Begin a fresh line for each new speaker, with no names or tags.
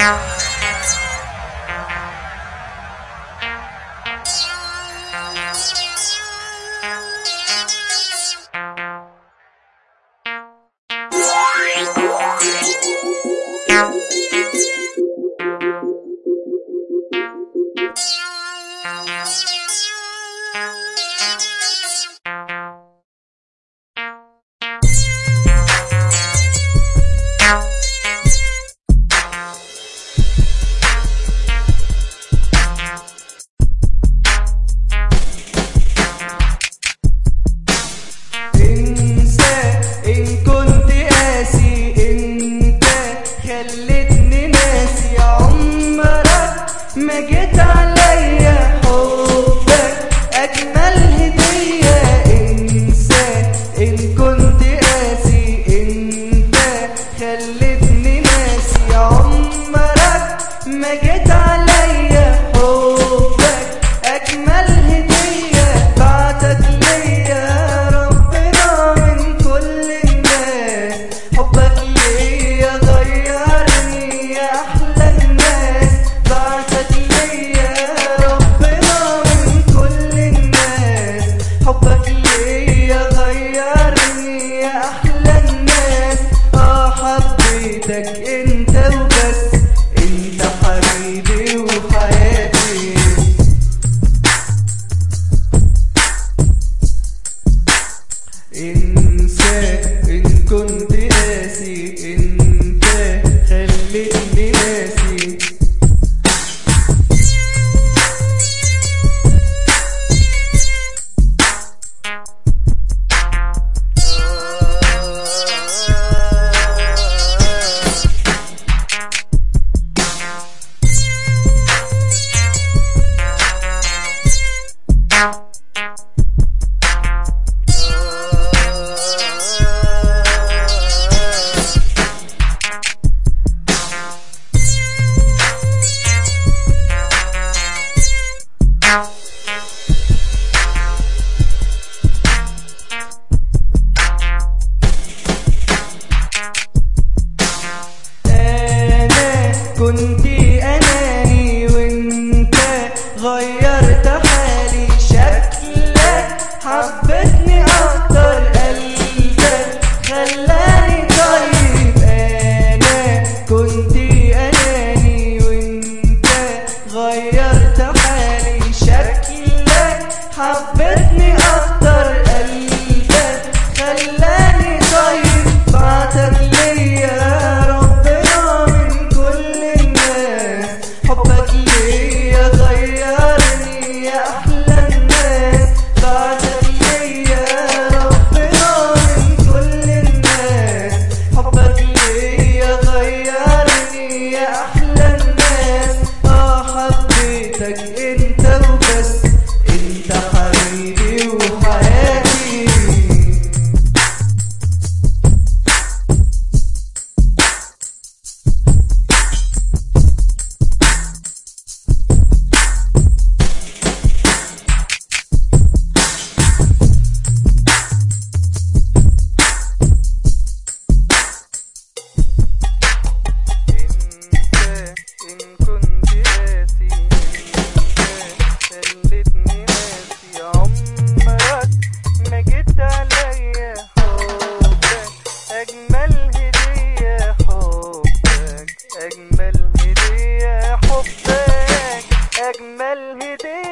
ما جيت عليا حبك أجمل هدية. انسى إن كنت قاسي، انت خلتني ناسي عمرك. ما جيت عليا حبك أجمل هدية، بعتك ليا ربنا من كل الناس. حبك ليا غيرني يا أحلى الناس، بعتك ليا ربنا من كل الناس. حبك ليا غيرني يا أحلى الناس. حبيتك انت وبس، انت حبيبي وحياتي. انسى ان كنت قاسي، انت خلتني ناسي. كنت أناني وانت غيرت حالي، شكلك حبتني أكتر، قلبك خلاني طيب. أنا كنت أناني وانت غيرت حالي، شكلك حبتني أكتر، قلبك خلاني طيب. بعتك ليا ربنا من كل الناس، حبك ليا غيرني يا أحلى الناس. بعتك ليا ربنا من كل الناس، حبك ليا غيرني يا أحلى الناس. حبيتك انت وبس، انت حبيبي وحياتي. أجمل هدية، حبك أجمل هدية.